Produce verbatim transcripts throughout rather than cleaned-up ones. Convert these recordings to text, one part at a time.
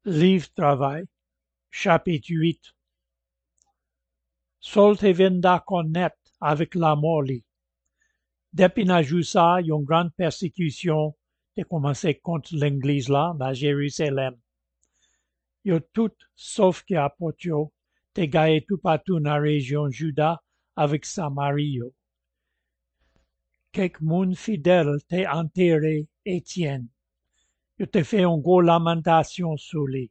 Livre Travail, chapitre huit. Sol te vin d'accord net avec la mort li. Depuis na jou sa, yon grande persécution te commencé contre l'église là, dans Jérusalem. Yo tout, sauf que apôtre yo, te gaye tout partout dans la région Juda avec Samarie yo. Quelques moun fidèles te enterré Étienne. Yo te fait une gros lamentation sur lui.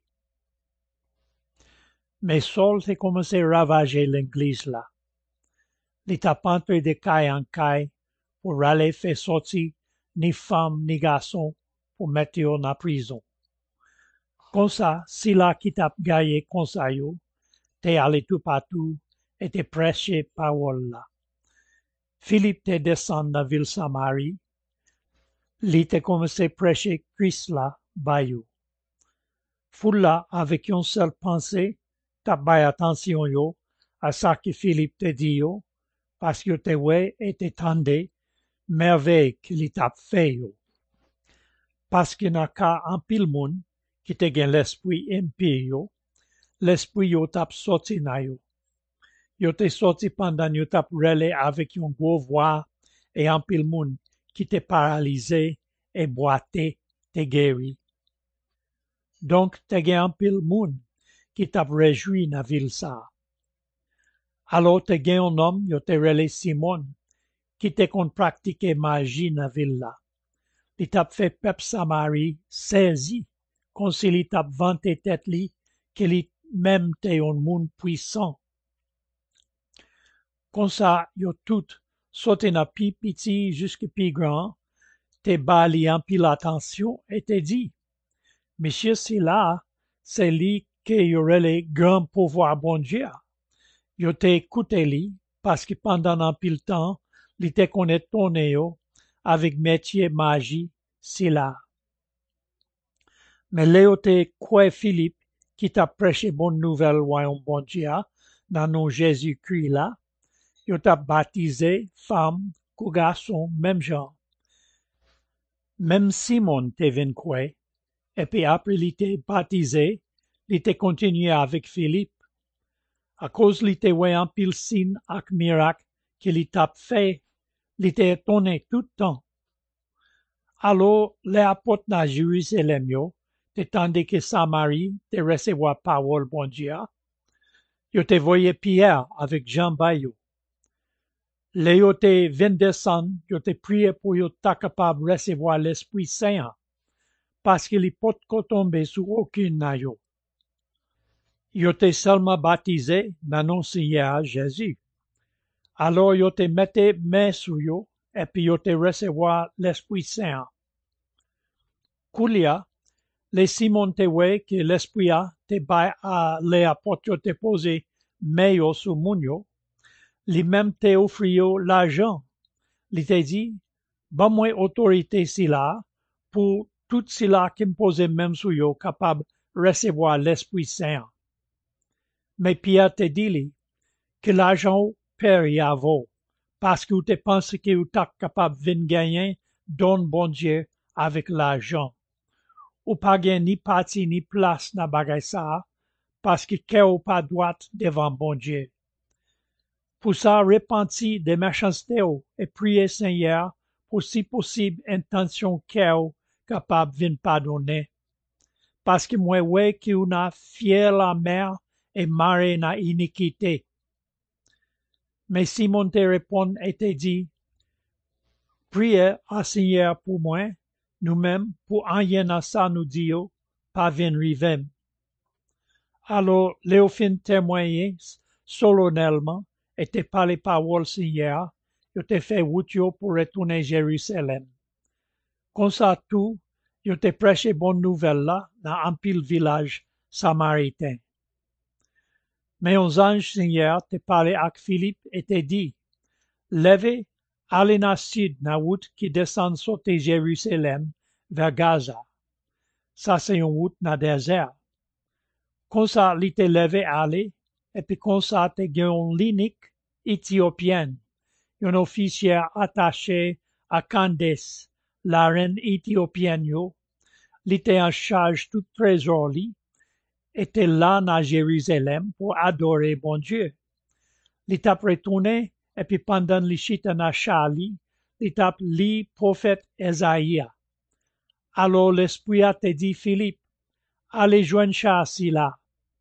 Mais Saul te commencé à ravager l'église là. Il t'a entré de caille en caille pour aller faire sortir ni femme ni garçon pour mettre en la prison. Comme ça, si là qui t'a gagné comme ça yo, t'es allé tout partout et t'es prêché parole là. Philippe te descend dans la ville Samarie, il t'a commencé à prêcher Christ là, bayou. Foule là, avec une seule pensée, t'as bay attention yo, à ça que Philippe te dit yo, parce que te ouais et te tendé, merveille qu'il t'a fait yo. Parce que n'a qu'à un pile moun, qui te gen l'esprit impie yo, l'esprit yo t'a sorti na yo. Yo te sorti pendant yo t'a relé avec une gros voix et un pile moun qui te paralysé et boité te guéri. Donc te gen un pile moun qui t'a réjoui na ville sa. Alors te gen un homme yo te relé Simon qui te kon pratiquer magie na ville la. Li t'a fait pep Samarie saisi, comme si li t'a vanté tête li, que li même te un moun puissant. Comme ça, yo tout, sauté na pi petit jusque pi grand, te bali en pile attention et te dit, Monsieur si là, c'est li que yo relé grand pouvoir bon Dieu. Yo te écouté li, parce que pendant un pile temps, li te connaît tourné yo, avec métier magie, si là. Mais Léo te quoi Philippe, qui t'a prêché bonne nouvelle royaume bon Dieu, dans nos Jésus-Christ là, yo t'a baptisé, femme, ou garçon, même genre. Même Simon te vin quoi, et puis après il t'est baptisé, il t'est continué avec Philippe. À cause il t'est ouais un pile signe ak miracle qu'il t'a fait, il t'est étonné tout le temps. Alors, les apôtres dans Jérusalem, yo, t'étendez que Samarie te recevoir parole bon Dieu, yo te voyé Pierre avec Jean Bayou. Les yo te vin descendre, yo te prié pour yo ta capable recevoir l'Esprit Saint, parce qu'il est pas tomber sur aucune na yo. Yo te seulement baptisé dans nom Seigneur Jésus. Alors yo te mette main sur yo, et puis yo te recevoir l'Esprit Saint. Koulia, les Simon te ouais que l'Esprit a te bay à les apôtres te posé meilleur sur moun yo, li même te offri yo l'argent. Li te dit, ba moi autorité si là, pour tout si là qui me pose même sur yo capable recevoir l'Esprit Saint. Mais Pierre te dit li, que l'argent perd y vaut, parce que tu penses que tu es capable de gagner don bon Dieu avec l'argent. Ou pas gagner ni parti ni place na bagay sa, parce que tu ou pas droite devant bon Dieu. Pour ça, repenti de méchanceté et prier Seigneur pour si possible intention qu'elle capable de pardonner. Parce que moi, ouais, que on a fier la mère et marre na iniquité. Mais Simon te répond et te dit, priez à Seigneur pour moi, nous-mêmes, pour rien à ça nous dire, pas venir rivem. Alors, Léophine témoignait solennellement et te parlé parole Seigneur, yo te fait route pour retourner Jérusalem. Comme ça tout, yo te prêché bonne nouvelle là, dans un pile village samaritain. Mais un ange Seigneur te parlait avec Philippe et te dit, levez, allez na sud, na route qui descend sauter Jérusalem vers Gaza. Ça c'est une route na désert. Comme ça, il te levé aller, et puis comme ça, te gen une linik éthiopienne, un officier attaché à Candace, la reine éthiopienne yo, il était en charge tout trésor li, était là dans Jérusalem pour adorer bon Dieu. Li tap retourné et puis pendant li chita na chali, li tap li prophète Esaïa. Alors l'esprit a te dit Philippe, allez joindre chasi là.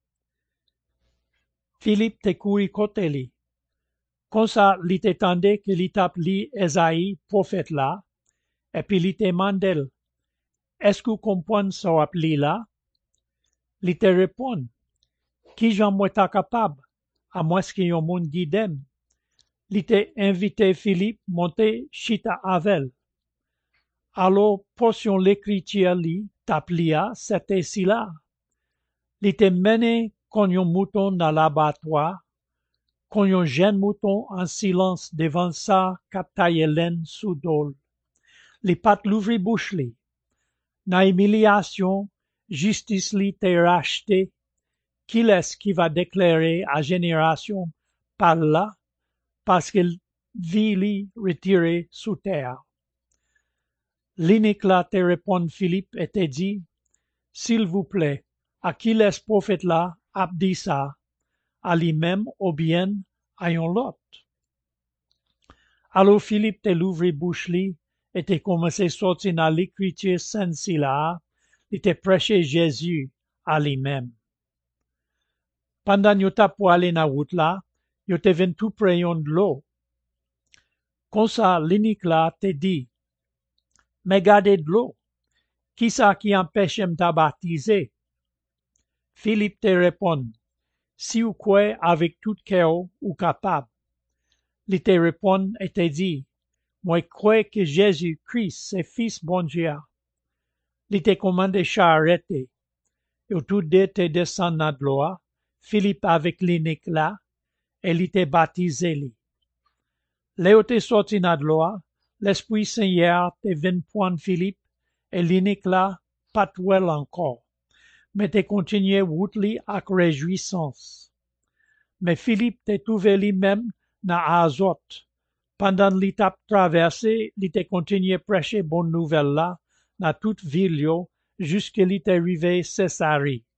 Philippe te couri côté li. Comme ça, li te tende que li tap li Esaïe prophète là, et puis li te mandel, est-ce que vous comprenez ça wap li là? Li te répond, qui j'en moi ta capable, à moins que yon moun guidem. Li te invité Philippe monter chita avel. Alors, portion l'écriture li, tap lia, c'était si là. Li te mené kon yon mouton dans l'abattoir, kon yon jeune mouton en silence devant ça kap taille laine sous dol. Li pat l'ouvri bouche li. Na humiliation, justice li te racheté. Qui est-ce qui va déclarer à génération par là, parce qu'il vit li retiré sous terre. L'inique là te répond Philippe et te dit, s'il vous plaît, à qui est-ce prophète là a dit ça, à lui-même ou bien à yon lot. Alors Philippe te l'ouvri bouche li, et te commencé sortir dans l'écriture sainte si là, et te prêché Jésus à lui-même. Pendant yo tap pour aller na route là, yo te ven tout près yon de l'eau. Comme ça, l'inique là te dit, mais gardez de l'eau, qui ça qui empêche m'ta baptiser? Philippe te répond, si ou croyez avec tout cœur ou capable. Il te répond et te dit, moi crois que Jésus-Christ c'est fils bon Dieu. Il te commande charrette. Et tout deux te descend dans l'eau, Philippe avec l'inique là, et il te baptisé li. Léo te sorti dans l'eau, l'Esprit Seigneur te vient prendre Philippe, et l'inique là, pas well encore, mais te continué route li avec réjouissance. Mais Philippe te trouvé lui-même dans Azote. Pendant l'étape traversée, il te continué prêcher bonne nouvelle là, dans toute ville yo, jusqu'à il te arrivé Césarée.